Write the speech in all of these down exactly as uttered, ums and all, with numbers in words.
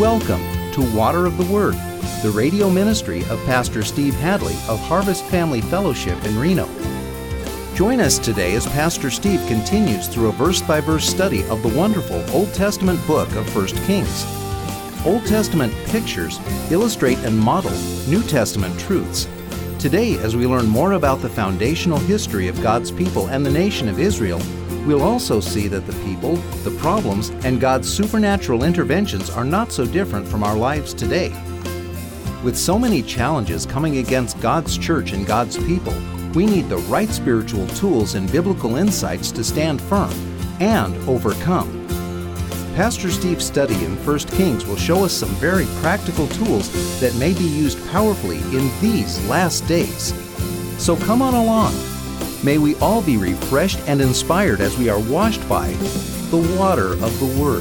Welcome to Water of the Word, the radio ministry of Pastor Steve Hadley of Harvest Family Fellowship in Reno. Join us today as Pastor Steve continues through a verse-by-verse study of the wonderful Old Testament book of First Kings. Old Testament pictures illustrate and model New Testament truths. Today, as we learn more about the foundational history of God's people and the nation of Israel, we'll also see that the people, the problems, and God's supernatural interventions are not so different from our lives today. With so many challenges coming against God's church and God's people, we need the right spiritual tools and biblical insights to stand firm and overcome. Pastor Steve's study in First Kings will show us some very practical tools that may be used powerfully in these last days. So come on along. May we all be refreshed and inspired as we are washed by the water of the Word.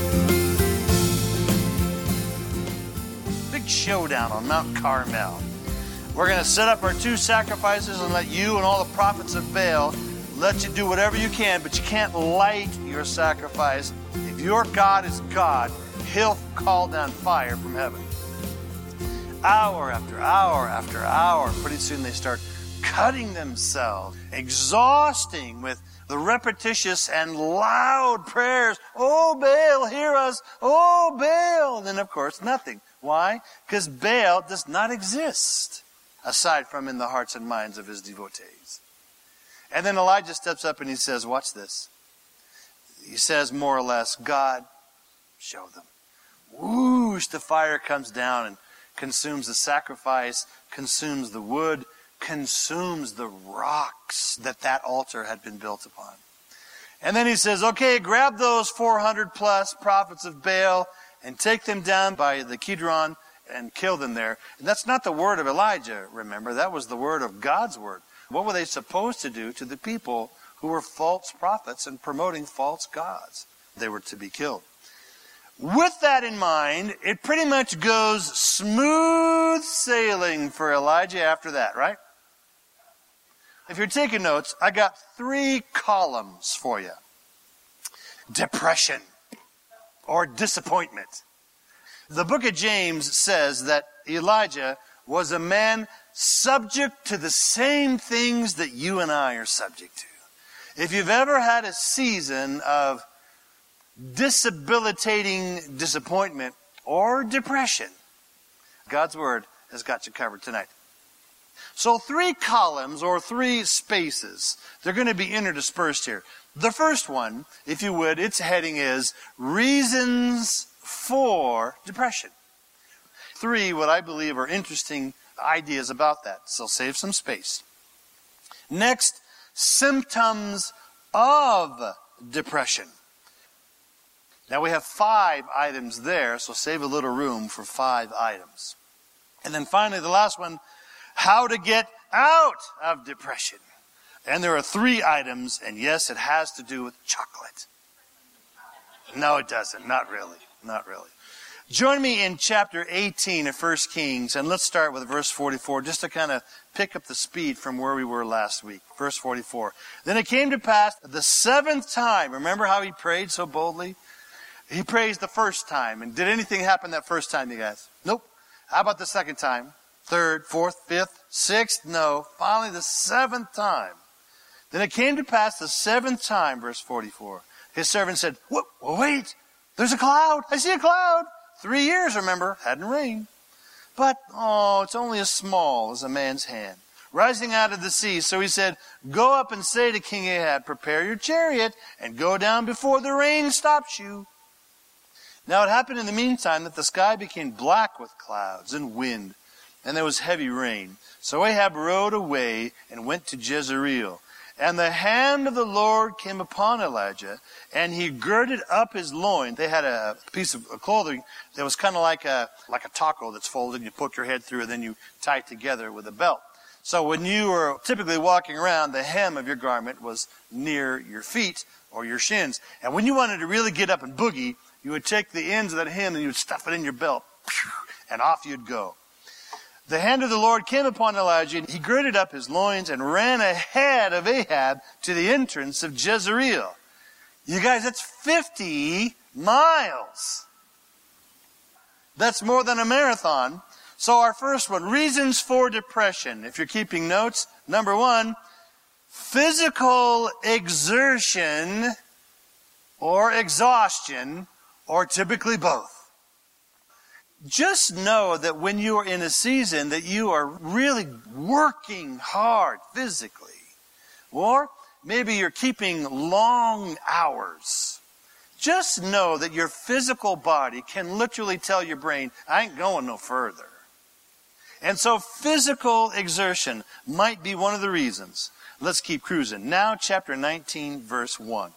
Big showdown on Mount Carmel. We're going to set up our two sacrifices and let you and all the prophets of Baal let you do whatever you can, but you can't light your sacrifice. If your God is God, He'll call down fire from heaven. Hour after hour after hour, pretty soon they start cutting themselves, exhausting with the repetitious and loud prayers. Oh, Baal, hear us. Oh, Baal. And then, of course, nothing. Why? Because Baal does not exist, aside from in the hearts and minds of his devotees. And then Elijah steps up and he says, watch this. He says more or less, God, show them. Whoosh, the fire comes down and consumes the sacrifice, consumes the wood, consumes the rocks that that altar had been built upon. And then he says, okay, grab those four hundred plus prophets of Baal and take them down by the Kidron and kill them there. And that's not the word of Elijah, remember. That was the word of God's word. What were they supposed to do to the people who were false prophets and promoting false gods? They were to be killed. With that in mind, it pretty much goes smooth sailing for Elijah after that, right? If you're taking notes, I got three columns for you. Depression or disappointment. The book of James says that Elijah was a man subject to the same things that you and I are subject to. If you've ever had a season of disabilitating disappointment or depression, God's Word has got you covered tonight. So three columns or three spaces, they're going to be interdispersed here. The first one, if you would, its heading is Reasons for Depression. Three, what I believe are interesting ideas about that. So save some space. Next, symptoms of depression. Now we have five items there, so save a little room for five items. And then finally, the last one, how to get out of depression. And there are three items, and yes, it has to do with chocolate. No, it doesn't. Not really. Not really. Join me in chapter eighteen of First Kings, and let's start with verse forty-four, just to kind of pick up the speed from where we were last week. Verse forty-four. Then it came to pass the seventh time. Remember how he prayed so boldly? He prays the first time. And did anything happen that first time, you guys? Nope. How about the second time? Third, fourth, fifth, sixth? No. Finally, the seventh time. Then it came to pass the seventh time, verse forty-four. His servant said, what? Wait, there's a cloud. I see a cloud. Three years, remember, hadn't rained. But, oh, it's only as small as a man's hand, rising out of the sea. So he said, go up and say to King Ahab, prepare your chariot and go down before the rain stops you. Now it happened in the meantime that the sky became black with clouds and wind, and there was heavy rain. So Ahab rode away and went to Jezreel. And the hand of the Lord came upon Elijah, and he girded up his loin. They had a piece of clothing that was kind of like a like a taco that's folded. You poke your head through, and then you tie it together with a belt. So when you were typically walking around, the hem of your garment was near your feet or your shins. And when you wanted to really get up and boogie, you would take the ends of that hem and you would stuff it in your belt, and off you'd go. The hand of the Lord came upon Elijah, and he girded up his loins and ran ahead of Ahab to the entrance of Jezreel. You guys, that's fifty miles. That's more than a marathon. So our first one, reasons for depression. If you're keeping notes, number one, physical exertion or exhaustion, or typically both. Just know that when you are in a season that you are really working hard physically, or maybe you're keeping long hours, just know that your physical body can literally tell your brain, I ain't going no further. And so physical exertion might be one of the reasons. Let's keep cruising. Now chapter nineteen, verse one.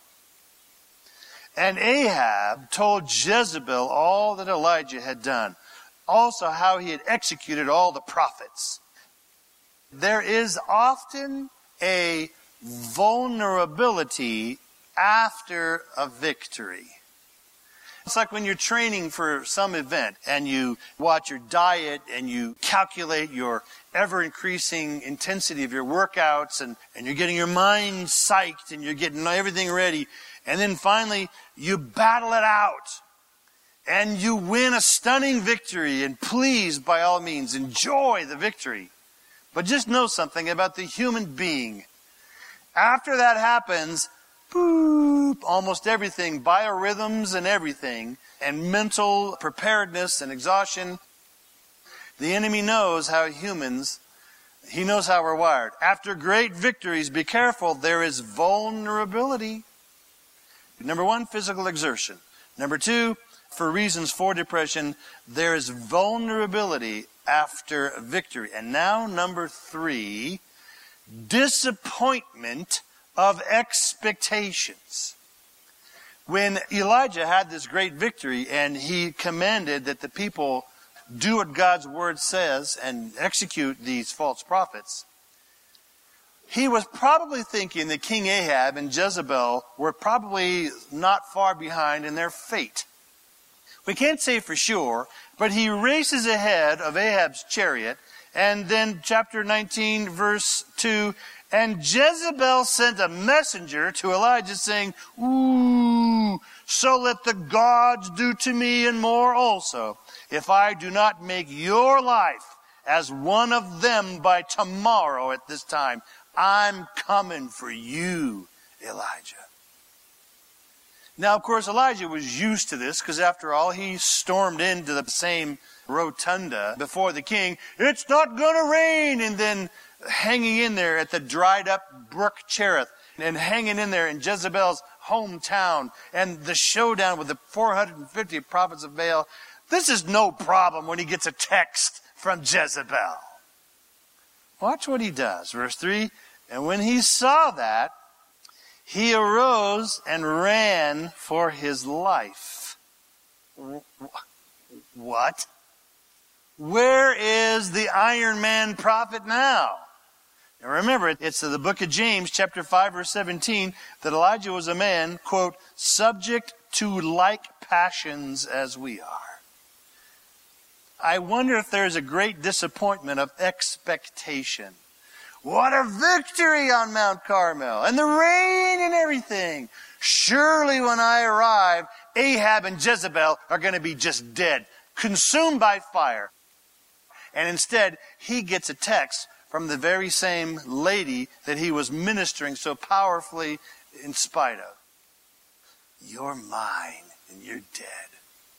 And Ahab told Jezebel all that Elijah had done, also how he had executed all the prophets. There is often a vulnerability after a victory. It's like when you're training for some event and you watch your diet and you calculate your ever-increasing intensity of your workouts and, and you're getting your mind psyched and you're getting everything ready. And then finally, you battle it out. And you win a stunning victory. And please, by all means, enjoy the victory. But just know something about the human being. After that happens, boop, almost everything, biorhythms and everything, and mental preparedness and exhaustion. The enemy knows how humans, he knows how we're wired. After great victories, be careful, there is vulnerability. Number one, physical exertion. Number two, for reasons for depression, there is vulnerability after victory. And now, number three, disappointment of expectations. When Elijah had this great victory and he commanded that the people do what God's word says and execute these false prophets, he was probably thinking that King Ahab and Jezebel were probably not far behind in their fate. We can't say for sure, but he races ahead of Ahab's chariot. And then chapter nineteen, verse two, and Jezebel sent a messenger to Elijah saying, ooh, so let the gods do to me and more also, if I do not make your life as one of them by tomorrow at this time. I'm coming for you, Elijah. Now, of course, Elijah was used to this because, after all, he stormed into the same rotunda before the king. It's not going to rain. And then hanging in there at the dried up brook Cherith and hanging in there in Jezebel's hometown and the showdown with the four hundred fifty prophets of Baal. This is no problem when he gets a text from Jezebel. Watch what he does. Verse three, and when he saw that, he arose and ran for his life. What? Where is the Iron Man prophet now? Now remember, it's in the book of James, chapter five, verse seventeen, that Elijah was a man, quote, subject to like passions as we are. I wonder if there's a great disappointment of expectation. What a victory on Mount Carmel, and the rain and everything. Surely when I arrive, Ahab and Jezebel are going to be just dead, consumed by fire. And instead, he gets a text from the very same lady that he was ministering so powerfully in spite of. You're mine, and you're dead.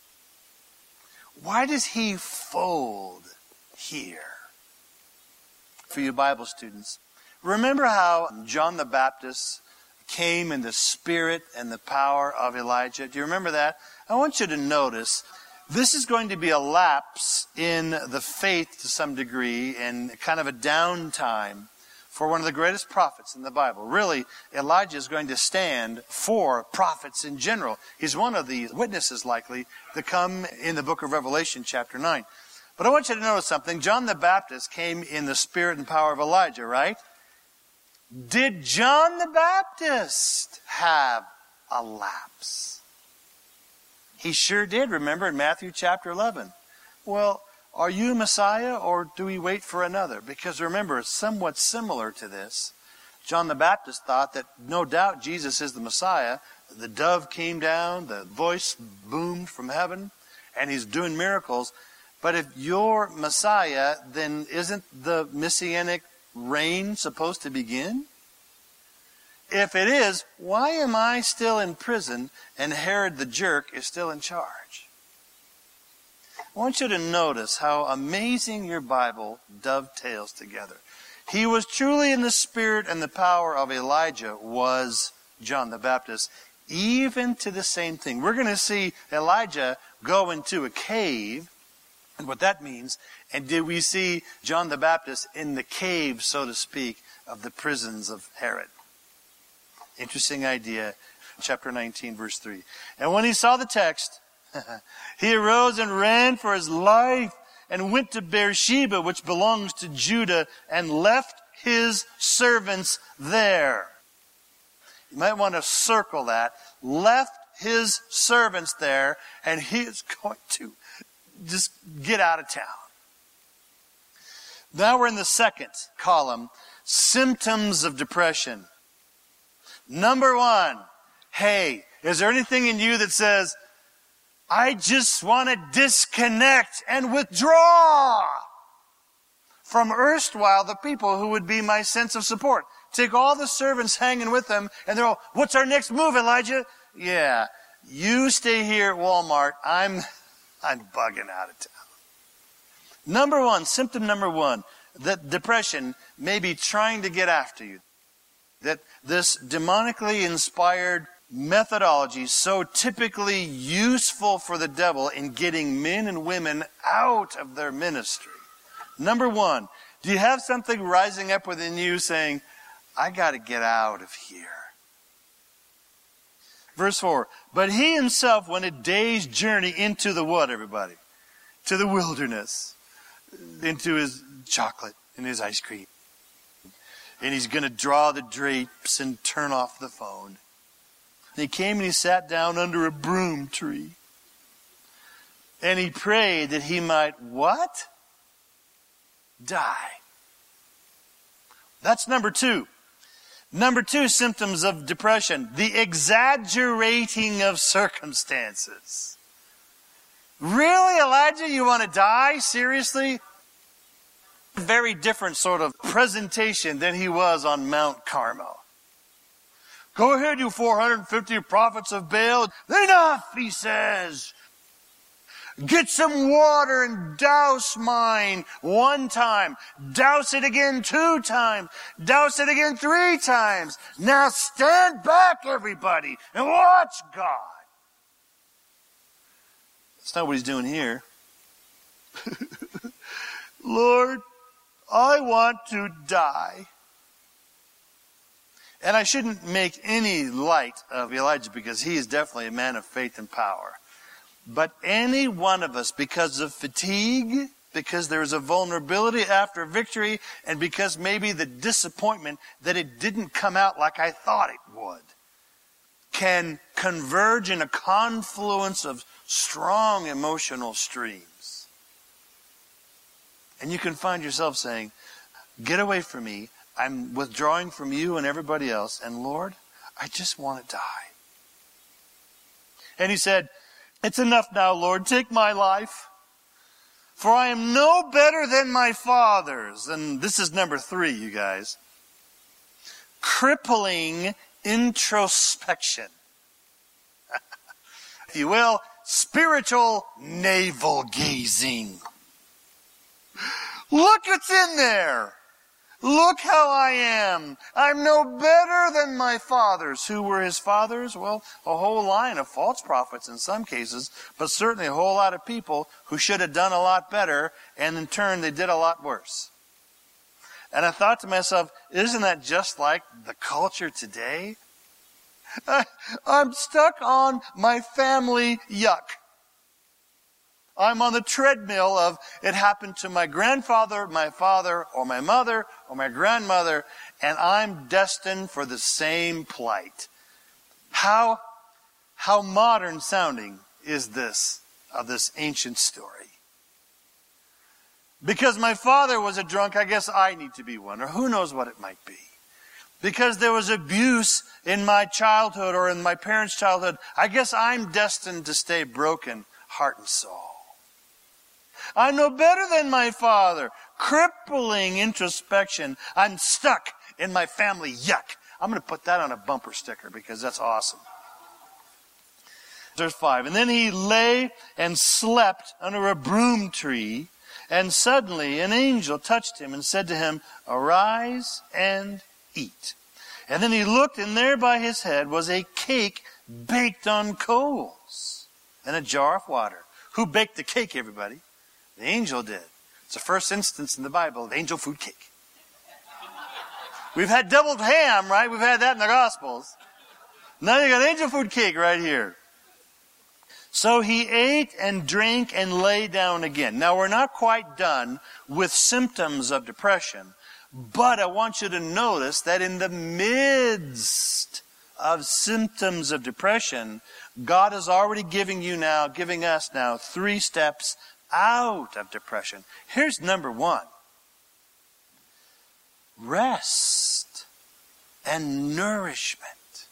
Why does he fold here? For you Bible students, remember how John the Baptist came in the spirit and the power of Elijah? Do you remember that? I want you to notice this is going to be a lapse in the faith to some degree and kind of a downtime for one of the greatest prophets in the Bible. Really, Elijah is going to stand for prophets in general. He's one of the witnesses likely to come in the book of Revelation chapter nine. But I want you to notice something. John the Baptist came in the spirit and power of Elijah, right? Did John the Baptist have a lapse? He sure did, remember, in Matthew chapter eleven. Well, are you Messiah or do we wait for another? Because remember, it's somewhat similar to this. John the Baptist thought that no doubt Jesus is the Messiah. The dove came down, the voice boomed from heaven. and he's doing miracles. But if you're Messiah, then isn't the Messianic reign supposed to begin? If it is, why am I still in prison and Herod the jerk is still in charge? I want you to notice how amazing your Bible dovetails together. He was truly in the spirit and the power of Elijah was John the Baptist, even to the same thing. We're going to see Elijah go into a cave, and what that means. And did we see John the Baptist in the cave, so to speak, of the prisons of Herod? Interesting idea. Chapter nineteen, verse three. And when he saw the text, he arose and ran for his life and went to Beersheba, which belongs to Judah, and left his servants there. You might want to circle that. Left his servants there, and he is going to just get out of town. Now we're in the second column, symptoms of depression. Number one, hey, is there anything in you that says, I just want to disconnect and withdraw from erstwhile the people who would be my sense of support? Take all the servants hanging with them, and they're all, what's our next move, Elijah? Yeah, you stay here at Walmart. I'm, I'm bugging out of town. Number one, symptom number one, that depression may be trying to get after you. That this demonically inspired methodology, so typically useful for the devil in getting men and women out of their ministry. Number one, do you have something rising up within you saying, I got to get out of here? Verse four, but he himself went a day's journey into the what, everybody? To the wilderness. Into his chocolate and his ice cream. And he's going to draw the drapes and turn off the phone. And he came and he sat down under a broom tree. And he prayed that he might what? Die. That's number two. Number two, symptoms of depression. The exaggerating of circumstances. Really, Elijah, you want to die? Seriously? Very different sort of presentation than he was on Mount Carmel. Go ahead, you four hundred fifty prophets of Baal. Enough, he says. Get some water and douse mine one time. Douse it again two times. Douse it again three times. Now stand back, everybody, and watch God. That's not what he's doing here. Lord, I want to die. And I shouldn't make any light of Elijah because he is definitely a man of faith and power. But any one of us, because of fatigue, because there's a vulnerability after victory, and because maybe the disappointment that it didn't come out like I thought it would, can converge in a confluence of strong emotional streams. And you can find yourself saying, get away from me. I'm withdrawing from you and everybody else. And Lord, I just want to die. And he said, it's enough now, Lord. Take my life. For I am no better than my fathers. And this is number three, you guys. Crippling introspection. If you will, spiritual navel gazing. Look what's in there. Look how I am. I'm no better than my fathers. Who were his fathers? Well, a whole line of false prophets in some cases, but certainly a whole lot of people who should have done a lot better, and in turn they did a lot worse. And I thought to myself, isn't that just like the culture today? I, I'm stuck on my family yuck. I'm on the treadmill of it happened to my grandfather, my father, or my mother, or my grandmother, and I'm destined for the same plight. How, how modern sounding is this of this ancient story? Because my father was a drunk, I guess I need to be one, or who knows what it might be. Because there was abuse in my childhood or in my parents' childhood, I guess I'm destined to stay broken heart and soul. I'm no better than my father. Crippling introspection. I'm stuck in my family yuck. I'm going to put that on a bumper sticker because that's awesome. Verse five. And then he lay and slept under a broom tree, and suddenly an angel touched him and said to him, arise and eat. And then he looked, and there by his head was a cake baked on coals and a jar of water. Who baked the cake, everybody? The angel did. It's the first instance in the Bible of angel food cake. We've had deviled ham, right? We've had that in the Gospels. Now you got angel food cake right here. So he ate and drank and lay down again. Now we're not quite done with symptoms of depression, but I want you to notice that in the midst of symptoms of depression, God is already giving you now, giving us now three steps out of depression. Here's number one. Rest and nourishment.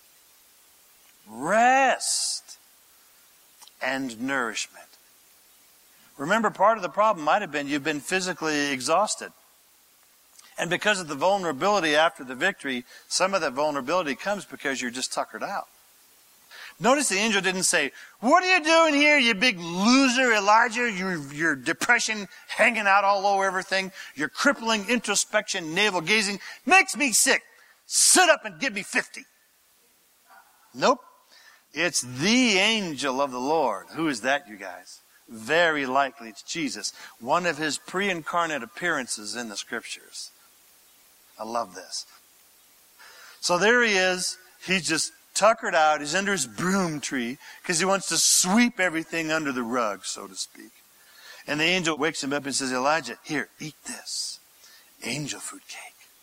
Rest and nourishment. Remember, part of the problem might have been you've been physically exhausted. And because of the vulnerability after the victory, some of that vulnerability comes because you're just tuckered out. Notice the angel didn't say, what are you doing here, you big loser, Elijah? Your, your depression hanging out all over everything. Your crippling introspection, navel gazing makes me sick. Sit up and give me fifty. Nope. It's the angel of the Lord. Who is that, you guys? Very likely it's Jesus. One of his pre-incarnate appearances in the scriptures. I love this. So there he is. He's just tuckered out. He's under his broom tree because he wants to sweep everything under the rug, so to speak. And the angel wakes him up and says, Elijah, here, eat this. Angel food cake.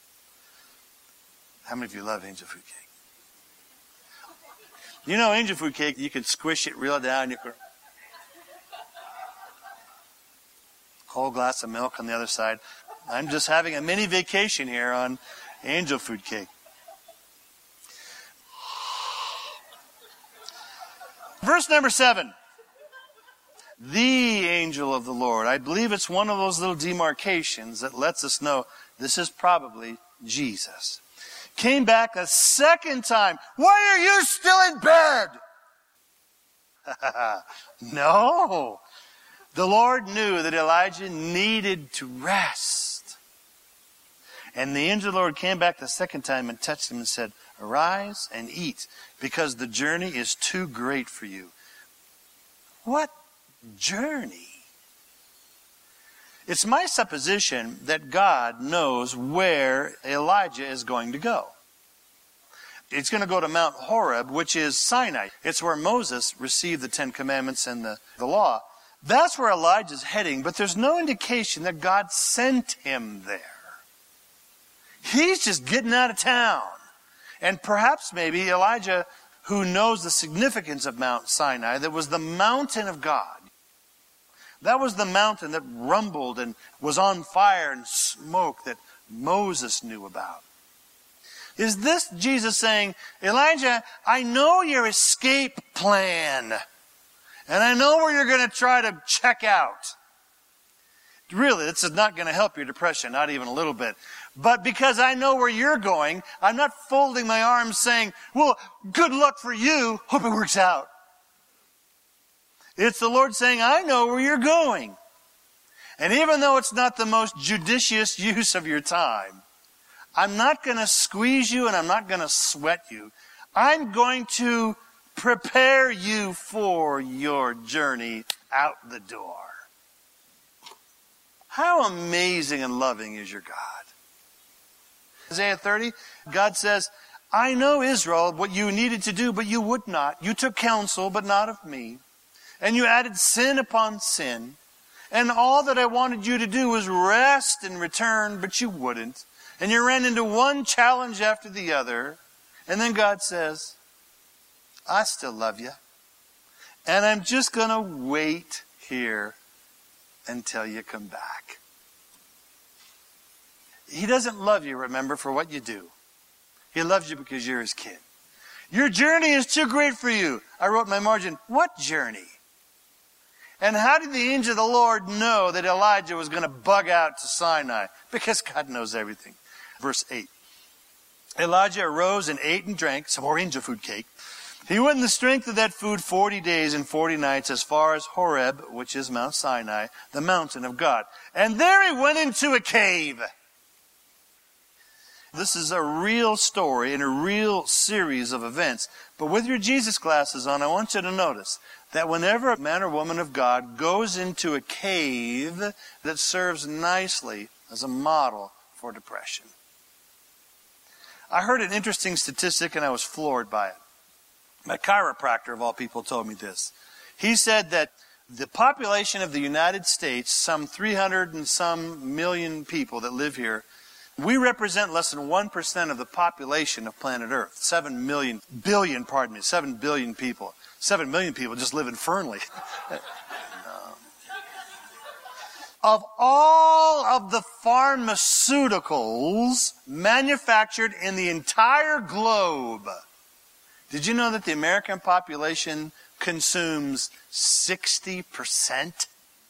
How many of you love angel food cake? You know, angel food cake, you can squish it real down. You can... Whole glass of milk on the other side. I'm just having a mini vacation here on angel food cake. Verse number seven. The angel of the Lord. I believe it's one of those little demarcations that lets us know this is probably Jesus. Came back a second time. Why are you still in bed? No. The Lord knew that Elijah needed to rest. And the angel of the Lord came back the second time and touched him and said, arise and eat, because the journey is too great for you. What journey? It's my supposition that God knows where Elijah is going to go. It's going to go to Mount Horeb, which is Sinai. It's where Moses received the Ten Commandments and the, the law. That's where Elijah's heading, but there's no indication that God sent him there. He's just getting out of town. And perhaps maybe Elijah, who knows the significance of Mount Sinai, that was the mountain of God. That was the mountain that rumbled and was on fire and smoke that Moses knew about. Is this Jesus saying, Elijah, I know your escape plan. And I know where you're going to try to check out. Really, this is not going to help your depression, not even a little bit. But because I know where you're going, I'm not folding my arms saying, well, good luck for you. Hope it works out. It's the Lord saying, I know where you're going. And even though it's not the most judicious use of your time, I'm not going to squeeze you and I'm not going to sweat you. I'm going to prepare you for your journey out the door. How amazing and loving is your God? Isaiah thirty, God says, I know, Israel, what you needed to do, but you would not. You took counsel, but not of me. And you added sin upon sin. And all that I wanted you to do was rest and return, but you wouldn't. And you ran into one challenge after the other. And then God says, I still love you. And I'm just going to wait here until you come back. He doesn't love you, remember, for what you do. He loves you because you're his kid. Your journey is too great for you. I wrote in my margin, what journey? And how did the angel of the Lord know that Elijah was going to bug out to Sinai? Because God knows everything. Verse eight. Elijah arose and ate and drank some more angel food cake. He went in the strength of that food forty days and forty nights as far as Horeb, which is Mount Sinai, the mountain of God. And there he went into a cave. This is a real story and a real series of events. But with your Jesus glasses on, I want you to notice that whenever a man or woman of God goes into a cave, that serves nicely as a model for depression. I heard an interesting statistic and I was floored by it. My chiropractor, of all people, told me this. He said that the population of the United States, some three hundred and some million people that live here, we represent less than one percent of the population of planet Earth. Seven million, billion, pardon me, seven billion people. Seven million people just live in Fernley. Of all of the pharmaceuticals manufactured in the entire globe, did you know that the American population consumes sixty percent?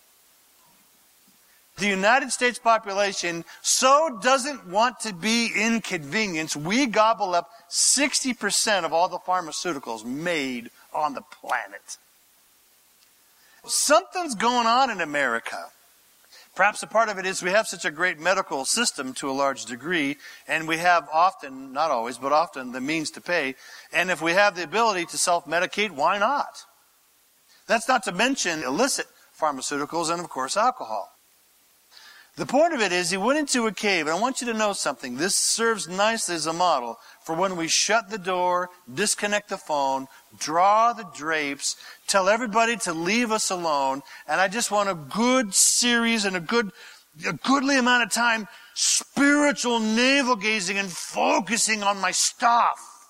The United States population so doesn't want to be inconvenienced, we gobble up sixty percent of all the pharmaceuticals made on the planet. Something's going on in America. Perhaps a part of it is we have such a great medical system to a large degree, and we have often, not always, but often the means to pay. And if we have the ability to self-medicate, why not? That's not to mention illicit pharmaceuticals and, of course, alcohol. The point of it is he went into a cave, and I want you to know something. This serves nicely as a model for when we shut the door, disconnect the phone, draw the drapes, tell everybody to leave us alone, and I just want a good series and a good, a goodly amount of time spiritual navel-gazing and focusing on my stuff.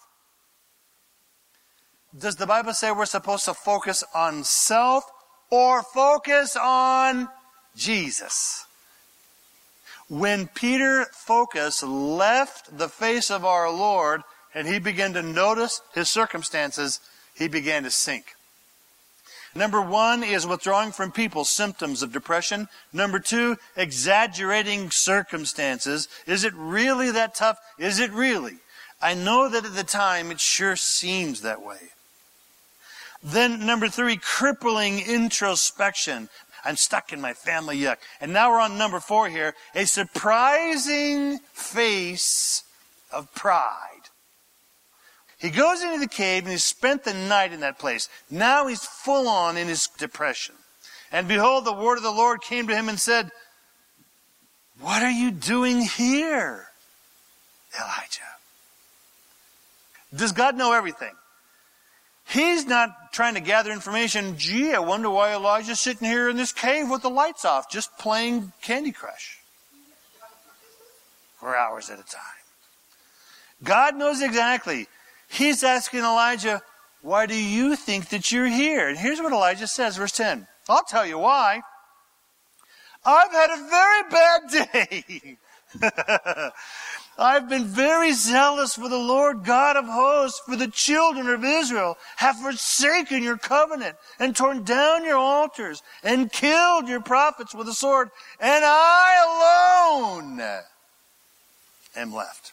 Does the Bible say we're supposed to focus on self or focus on Jesus? When Peter's focus left the face of our Lord and he began to notice his circumstances, he began to sink. Number one is withdrawing from people, symptoms of depression. Number two, exaggerating circumstances. Is it really that tough? Is it really? I know that at the time it sure seems that way. Then number three, crippling introspection. I'm stuck in my family yuck. And now we're on number four here. A surprising face of pride. He goes into the cave and he spent the night in that place. Now he's full on in his depression. And behold, the word of the Lord came to him and said, "What are you doing here, Elijah?" Does God know everything? He's not trying to gather information. Gee, I wonder why Elijah's sitting here in this cave with the lights off, just playing Candy Crush for hours at a time. God knows exactly. He's asking Elijah, why do you think that you're here? And here's what Elijah says, verse ten. I'll tell you why. I've had a very bad day. I've been very zealous for the Lord God of hosts, for the children of Israel have forsaken your covenant and torn down your altars and killed your prophets with a sword, and I alone am left.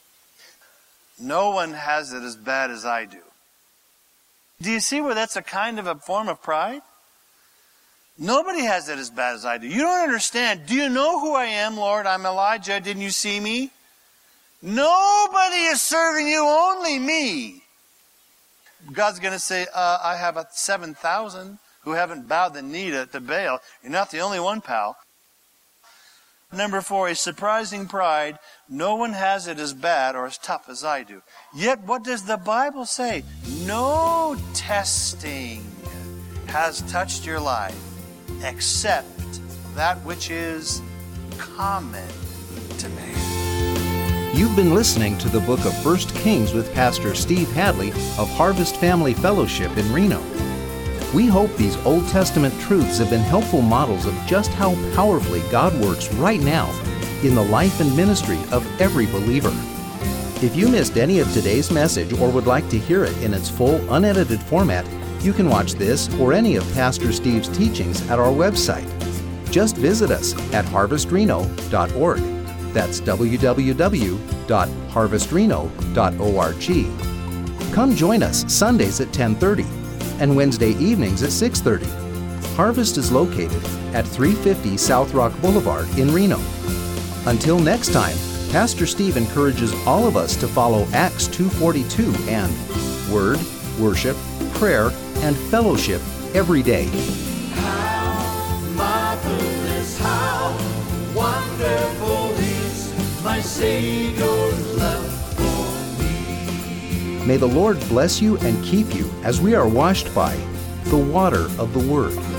No one has it as bad as I do. Do you see where that's a kind of a form of pride? Nobody has it as bad as I do. You don't understand. Do you know who I am, Lord? I'm Elijah. Didn't you see me? Nobody is serving you, only me. God's going to say, uh, I have a seven thousand who haven't bowed the knee to, to Baal. You're not the only one, pal. Number four, a surprising pride. No one has it as bad or as tough as I do. Yet what does the Bible say? No testing has touched your life except that which is common to man. You've been listening to the book of First Kings with Pastor Steve Hadley of Harvest Family Fellowship in Reno. We hope these Old Testament truths have been helpful models of just how powerfully God works right now in the life and ministry of every believer. If you missed any of today's message or would like to hear it in its full, unedited format, You can watch this or any of Pastor Steve's teachings at our website. Just visit us at harvest reno dot org. That's w w w dot harvest reno dot org. Come join us Sundays at ten thirty and Wednesday evenings at six thirty. Harvest is located at three fifty South Rock Boulevard in Reno. Until next time, Pastor Steve encourages all of us to follow Acts two forty-two and Word, Worship, Prayer, and Fellowship every day. How marvelous, how wonderful is my Savior's love for me. May the Lord bless you and keep you as we are washed by the water of the Word.